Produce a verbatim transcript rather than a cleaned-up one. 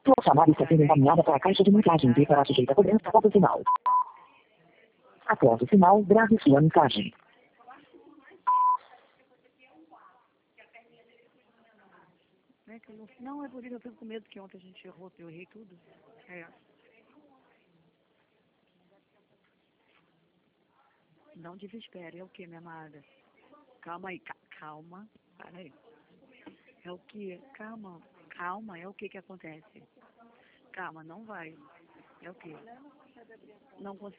Sua chamada está sendo encaminhada para a caixa de mensagem e para sujeita a cobrança após o sinal. Após o sinal, grave sua mensagem. É que eu não, não, é por isso que eu fico com medo que ontem a gente errou, eu errei tudo. É. Não desespere, é o que, minha amada? Calma aí, ca calma, para aí. É o que? Calma, calma, é o que que acontece? Calma, não vai. É o que? Não consigo.